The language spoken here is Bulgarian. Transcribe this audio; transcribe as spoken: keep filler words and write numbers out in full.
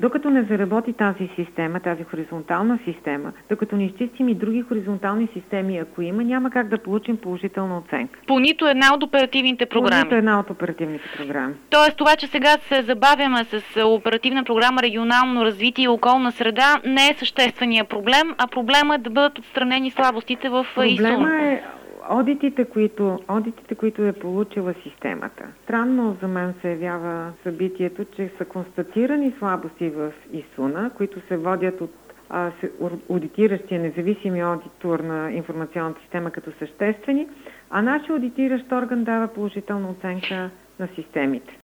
Докато не заработи тази система, тази хоризонтална система, докато не изчистим и други хоризонтални системи, ако има, няма как да получим положителна оценка. По нито една от оперативните програми? По нито една от оперативните програми. Тоест това, че сега се забавяме с оперативна програма регионално развитие и околна среда, не е същественият проблем, а проблема е да бъдат отстранени слабостите в ИСУН. Проблема е Одитите, които, одитите, които е получила системата. Странно за мен се явява събитието, че са констатирани слабости в ИСУНа, които се водят от а, се, аудитиращия независими аудитор на информационната система като съществени, а нашия аудитиращ орган дава положителна оценка на системите.